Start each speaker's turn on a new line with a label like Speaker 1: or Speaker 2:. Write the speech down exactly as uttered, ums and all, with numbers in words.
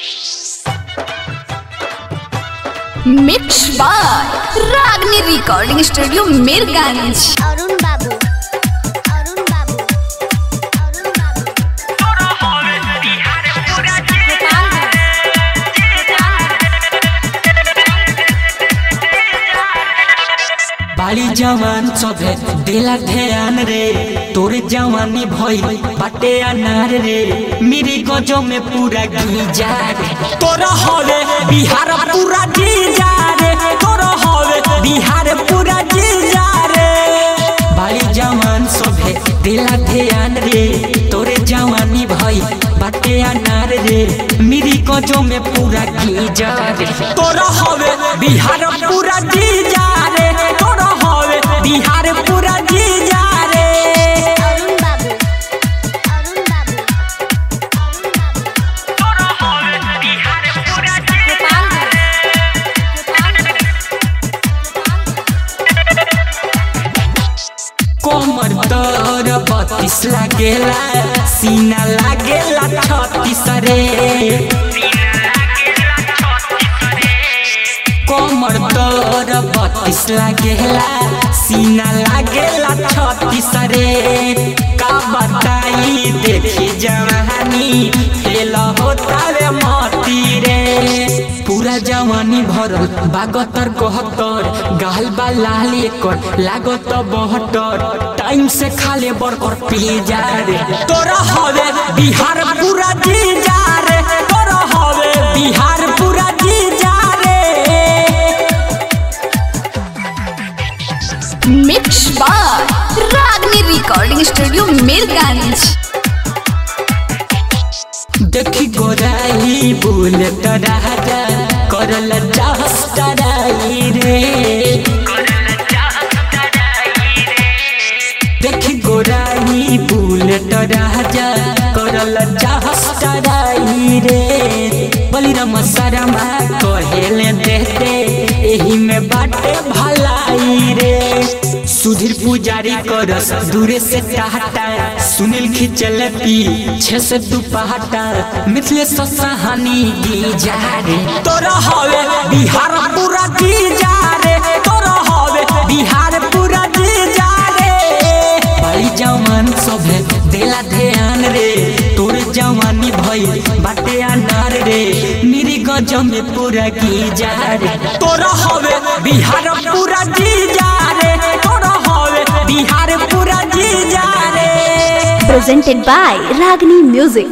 Speaker 1: Mix by Ragini recording studio Mirganj.
Speaker 2: Arun Babu Arun Babu Arun बाबू
Speaker 3: बाली जवान सभे दिला ध्यान रे, तोरे जवानी भई बाटे अनार रे, मेरी गजो में पूरा गीजा रे, तोरा हवे बिहार पूरा जीजा रे, तोरा हवे बिहार पूरा जीजा रे। बाली जवान सभे दिला ध्यान रे, तोरे जवानी भई बाटे अनार रे, मेरी गजो में पूरा गीजा रे, तोरा हवे बिहार पूरा जीजा रे, तोरा हवे बिहार पूरा जीजा रे।
Speaker 2: अरुण बाबू अरुण बाबू अरुण बाबू
Speaker 3: तोरा हवे बिहार पूरा जीजा कोमर तोर बत्तीस लागेला, सीना लागेला छत्तीस रे, कोमर तोर बत्तीस लागेला, सीना लागेला छत्तीस रे, का बताई देखी जवानी फेल होता रे मोती रे, पूरा जवानी भरल बागतर कहतर, गाल बा लाल एकर लागत बहत्तर, टाइम से खाले बरकर पी जा रे, तोरा हवे बिहार पूरा जीजा रे, तोरा हवे बिहार पूरा जीजा रे।
Speaker 1: Mix by Ragini recording studio Mirganj.
Speaker 3: देखी गोराई बुलेट राजा करल चाहस डराई रे, देखी गोराई बुलेट राजा करल चाहस डराई रे, बलिराम शर्मा कहेले देते एही में बाटे भलाई रे, सुधीर पुजारी करस दूरे से टाटा, सुनील खिचल पीछे से दुपहटा, मिथिलेश सहानी गीजा रे, तोरा हवे बिहार पूरा जीजा रे, तोरा हवे बिहार पूरा जीजा रे। बाली जवान सभे देला ध्यान रे, तोर जवानी भई बाटे अनार रे, मेरी गजो में पूरा गीजा रे, तोरा हवे बिहार पूरा जीजा रे, तोरा हवे बिहार पूरा जीजा रे।
Speaker 1: Presented by Ragini music.